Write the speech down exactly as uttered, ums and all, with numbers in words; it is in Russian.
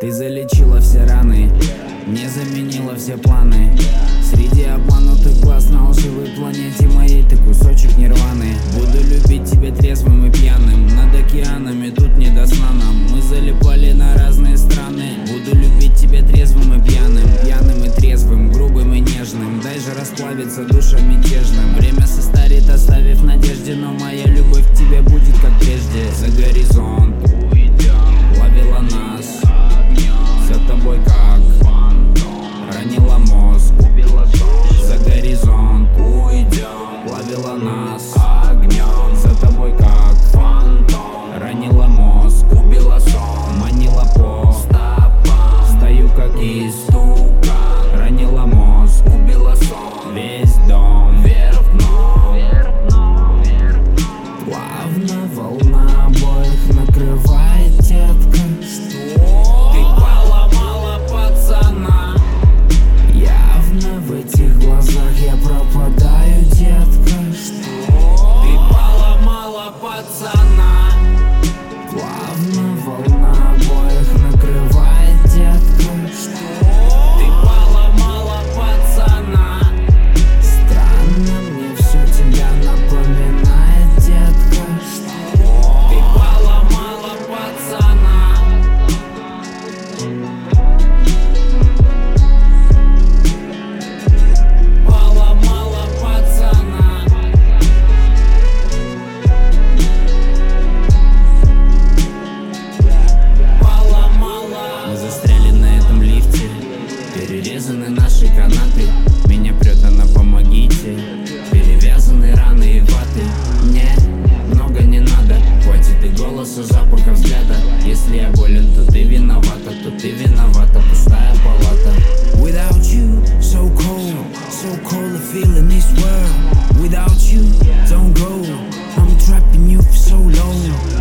Ты залечила все раны, не заменила все планы. Среди обманутых глаз на лживой планете моей ты кусочек нирваны. Буду любить тебя трезвым и пьяным, над океанами тут не до сна нам. Мы залипали на разные страны. Буду любить тебя трезвым и пьяным, пьяным и трезвым, грубым и нежным. Дай же расплавиться душам мятежным. Время состарит, оставив надежде, но моя любовь к тебе будет как прежде. За горизонт уйдем, ловила нас, за тобой как ранила мозг. За горизонт уйдем, ловила нас огнем. За тобой как фантом ранила мозг, убила сон, манила по стопам. Стою как истукан, ранила мозг, убила сон. Весь дом вверх дном, плавно волна обоих накрывает, детка. Ты поломала пацана. Явно в этих глазах я пропадаю, детка. Ты поломала пацана. Плавно волна обоих накрывает, детка. Ты поломала пацана. Странно мне все тебя напоминает, детка. Ты поломала пацана. Поломала пацана. Поломала. Мы застряли на этом лифте, перерезаны наши канаты. Меня прет, она помогите. Перевязаны раны и ваты. Мне много не надо, хватит и голоса, запаха, взгляда. Если я болен, то ты виновата, то ты виновата, пустая палата. Without you, so cold, so cold to feel in this world. Without you, don't go, I'm trapping you for so long.